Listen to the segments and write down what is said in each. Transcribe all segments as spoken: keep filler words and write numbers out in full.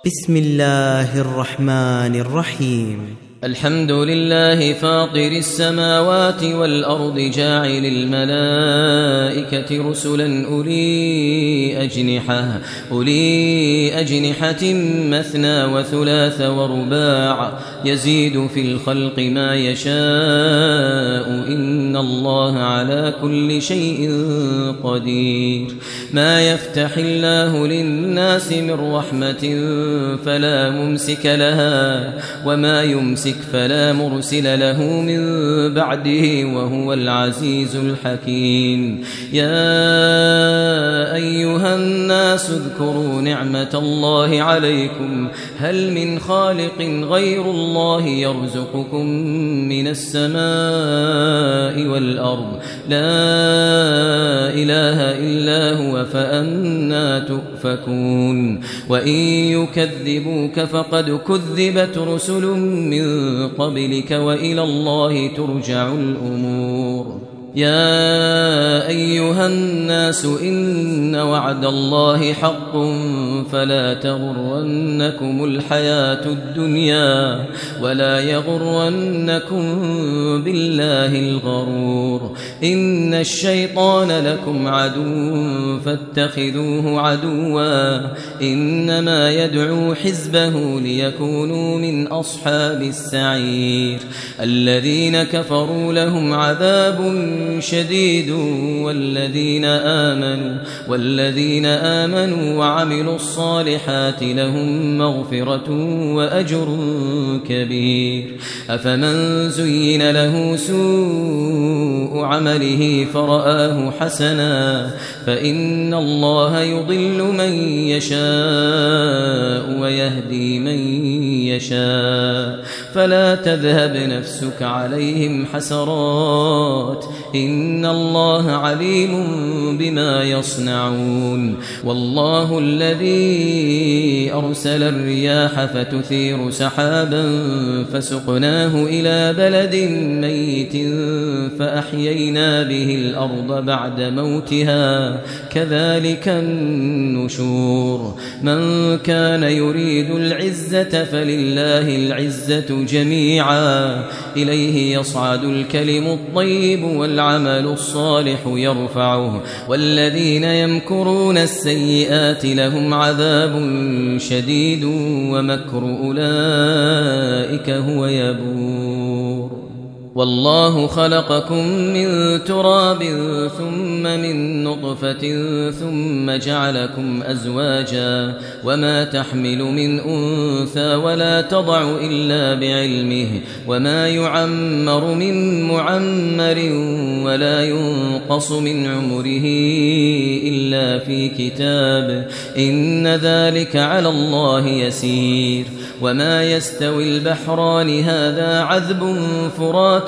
بسم الله الرحمن الرحيم. الحمد لله فاطر السماوات والأرض جاعل الملائكة رسلا أولي أجنحة, أولي أجنحة مثنى وثلاث ورباع يزيد في الخلق ما يشاء إن الله على كل شيء قدير. ما يفتح الله للناس من رحمة فلا ممسك لها وما يمسك فلا مرسل له من بعده وهو العزيز الحكيم. يا أيها الناس اذكروا نعمة الله عليكم هل من خالق غير الله يرزقكم من السماء والأرض لا إله إلا هو فأنى تؤفكون. وإن يكذبوك فقد كذبت رسل من قبلك وإلى الله ترجع الأمور. يا أيها الناس إن وعد الله حق فلا تغرنكم الحياة الدنيا ولا يغرنكم بالله الغرور. إن الشيطان لكم عدو فاتخذوه عدوا إنما يدعو حزبه ليكونوا من أصحاب السعير. الذين كفروا لهم عذاب شديد والذين آمنوا والذين آمنوا وعملوا الصالحات لهم مغفرة وأجر كبير. أفمن زين له سوء عمله فرآه حسنا فإن الله يضل من يشاء ويهدي من يشاء فلا تذهب نفسك عليهم حسرات إن الله عليم بما يصنعون. والله الذي أرسل الرياح فتثير سحابا فسقناه إلى بلد ميت فأحيينا به الأرض بعد موتها كذلك النشور. من كان يريد العزة فلله العزة جميعا إليه يصعد الكلم الطيب والعمل الصالح يرفعه والذين يمكرون السيئات لهم عذاب شديد ومكر أولئك هو يبور. والله خلقكم من تراب ثم من نطفة ثم جعلكم أزواجا وما تحمل من أنثى ولا تضع إلا بعلمه وما يعمر من معمر ولا ينقص من عمره إلا في كتاب إن ذلك على الله يسير. وما يستوي البحران هذا عذب فرات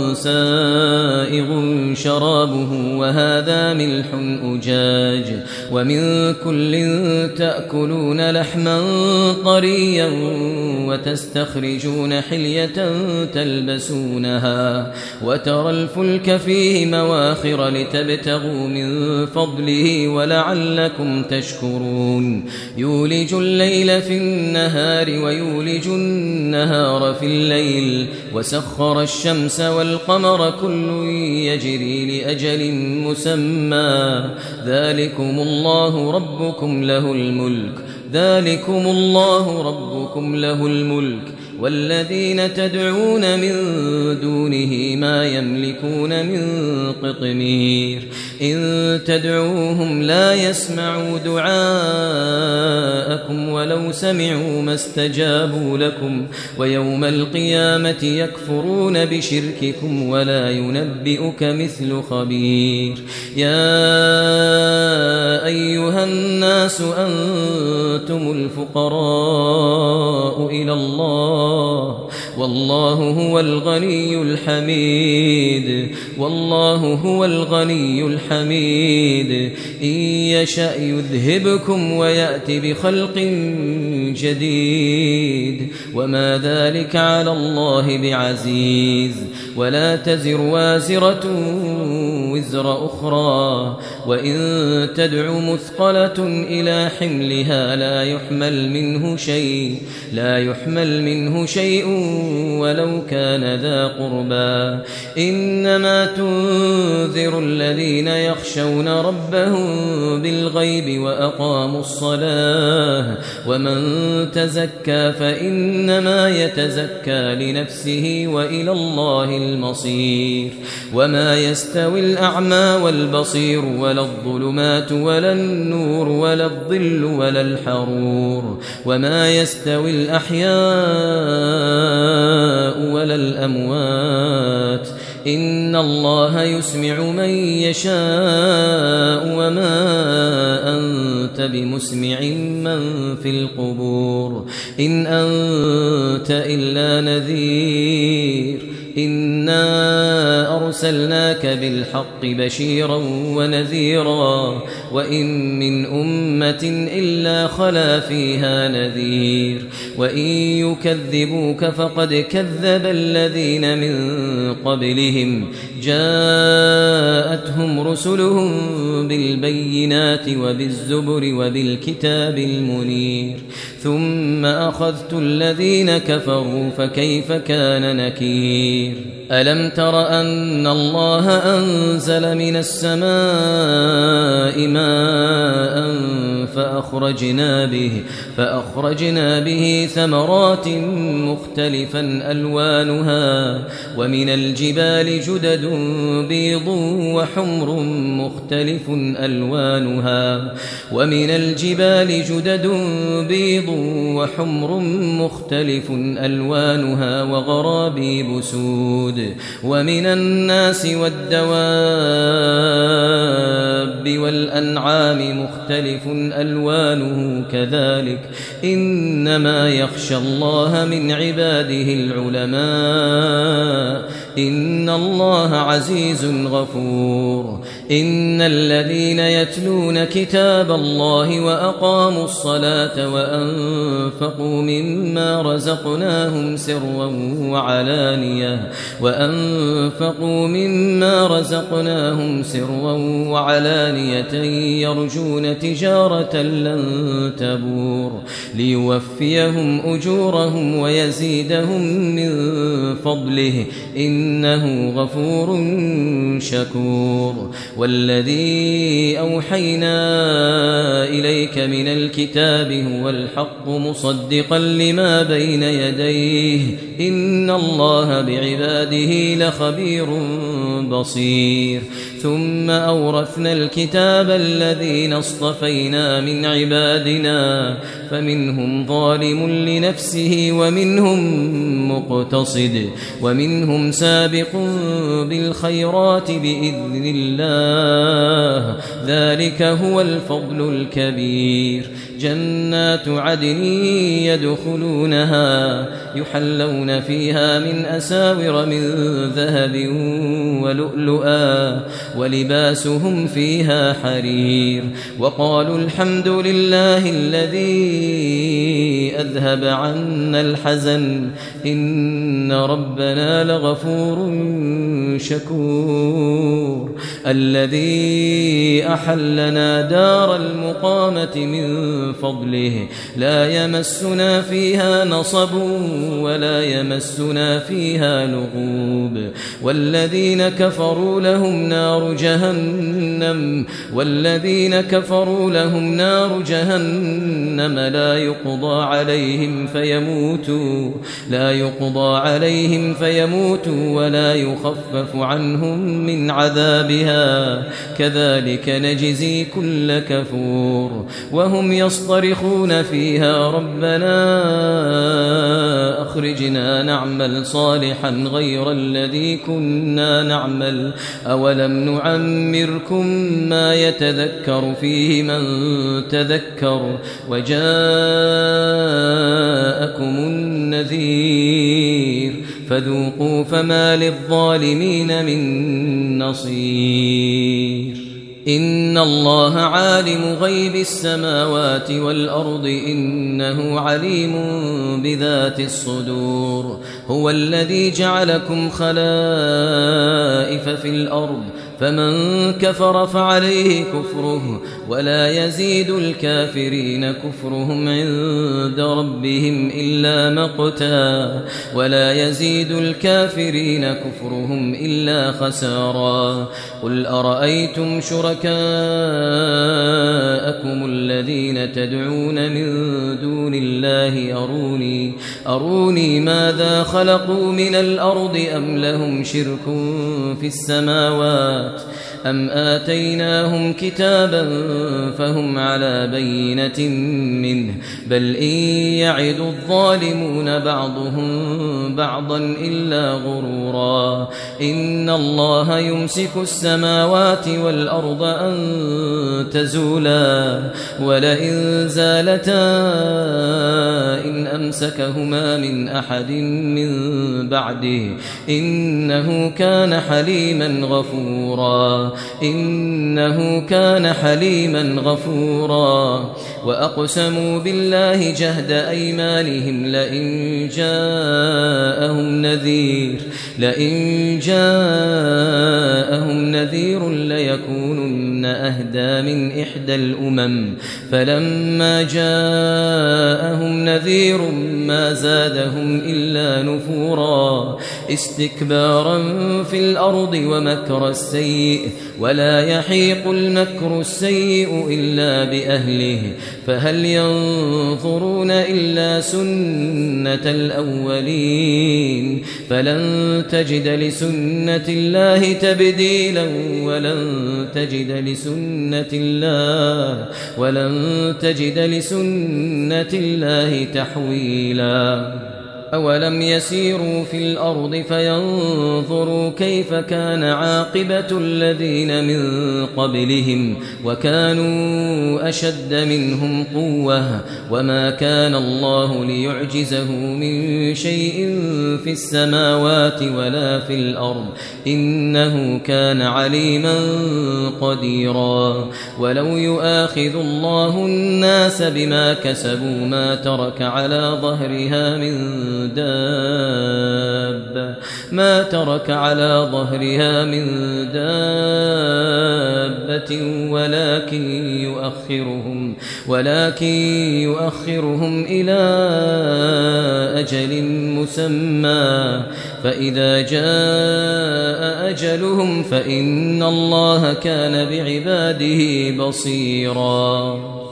سائغ شرابه وهذا ملح أجاج ومن كل تأكلون لحما طريا وتستخرجون حلية تلبسونها وترى الفلك فيه مواخر لتبتغوا من فضله ولعلكم تشكرون. يولج الليل في النهار ويولج النهار في الليل وسخر الشمس والقمر كل يجري لأجل مسمى ذلكم الله ربكم له الملك ذلكم الله ربكم له الملك والذين تدعون من دونه ما يملكون من قطمير. إن تدعوهم لا يسمعوا دعاءكم ولو سمعوا ما استجابوا لكم ويوم القيامة يكفرون بشرككم ولا ينبئك مثل خبير. يا أيها الناس أنتم الفقراء إلى الله والله هو الغني الحميد والله هو الغني الحميد. إن يشأ يذهبكم ويأتي بخلق جديد وما ذلك على الله بعزيز. ولا تزر وازرة وزر أخرى وإن تدع مثقلة إلى حملها لا يحمل منه شيء لا يحمل منه شيء ولو كان ذا قربى إنما تنذر الذين يخشون ربهم بالغيب وأقاموا الصلاة ومن تزكى فإنما يتزكى لنفسه وإلى الله المصير وما يستوي الأعمى والبصير ولا الظلمات ولا النور ولا الظل ولا الحرور وما يستوي الأحياء ولا الأموات إن الله يسمع من يشاء وما أنت بمسمع من في القبور إن أنت إلا نذير إنا أرسلناك بالحق بشيرا ونذيرا وإن من أمة إلا خلا فيها نذير وإن يكذبوك فقد كذب الذين من قبلهم جاءتهم رسلهم بالبينات وبالزبر وبالكتاب المنير ثم أخذت الذين كفروا فكيف كان نكير ألم تر أن الله أنزل من السماء ماء فأخرجنا به, فأخرجنا به ثمرات مختلفا ألوانها ومن الجبال جدد بيض وحمر مختلف ألوانها ومن الجبال جدد بيض وحمر مختلف ألوانها وغرابيب سود ومن الناس والدواب والأنعام مختلف ألوانه كذلك إنما يخشى الله من عباده العلماء إن الله عزيز غفور إن الذين يتلون كتاب الله وأقاموا الصلاة وأنفقوا مما رزقناهم سرا وعلانية وأنفقوا مما رزقناهم سرا وعلانية يرجون تجارة لن تبور ليوفيهم أجورهم ويزيدهم من فضله إنه غفور شكور والذي أوحينا إليك من الكتاب هو الحق مصدقا لما بين يديه إن الله بعباده لخبير بصير ثم أورثنا الكتاب الذين اصطفينا من عبادنا فمنهم ظالم لنفسه ومنهم مقتصد ومنهم سابق بالخيرات بإذن الله ذلك هو الفضل الكبير جنات عدن يدخلونها يحلون فيها من أساور من ذهب ولؤلؤا ولباسهم فيها حرير وقالوا الحمد لله الذي أذهب عنا الحزن إن ربنا لغفور شكور الذي أحلنا دار المقامة من فضله لا يمسنا فيها نصب ولا يمسنا فيها لغوب والذين كفروا لهم نار جهنم والذين كفروا لهم نار جهنم لا يقضى عليهم فيموتوا لا يقضى عليهم فيموتوا ولا يخفف عنهم من عذابها كذلك نجزي كل كفور وهم يصطرخون فيها ربنا أخرجنا نعمل صالحا غير الذي كنا نعمل أولم نعمركم ما يتذكر فيه من تذكر وجاءكم النذير فذوقوا فما للظالمين من نصير إن الله عالم غيب السماوات والأرض إنه عليم بذات الصدور هو الذي جعلكم خلائف في الأرض فمن كفر فعليه كفره ولا يزيد الكافرين كفرهم عند ربهم إلا مقتا ولا يزيد الكافرين كفرهم إلا خسارا قل أرأيتم شركاءكم الذين تدعون من دون الله أروني, أروني ماذا خلقوا من الأرض أم لهم شرك في السماوات أم آتيناهم كتابا فهم على بينة منه بل إن يعد الظالمون بعضهم بعضا إلا غرورا إن الله يمسك السماوات والأرض أن تزولا ولئن زالتا إن أمسكهما من أحد من بعده إنه كان حليما غفورا إنه كان حليما غفورا وأقسموا بالله جهد أيمانهم لئن جاءهم نذير لئن جاءهم نذير ليكونن أهدى من إحدى الأمم فلما جاءهم نذير ما زادهم إلا نفورا استكبارا في الأرض ومكر السيء ولا يحيق المكر السيء إلا بأهله فهل ينظرون إلا سنة الأولين فلن تجد لسنة الله تبديلا ولن تجد لسنة الله ولن تجد لسنة الله تحويلا أولم يسيروا في الأرض فينظروا كيف كان عاقبة الذين من قبلهم وكانوا أشد منهم قوة وما كان الله ليعجزه من شيء في السماوات ولا في الأرض إنه كان عليما قديرا ولو يؤاخذ الله الناس بما كسبوا ما ترك على ظهرها من دابة ما ترك على ظهرها من دابة ولكن يؤخرهم ولكن يؤخرهم إلى أجل مسمى فإذا جاء أجلهم فإن الله كان بعباده بصيرا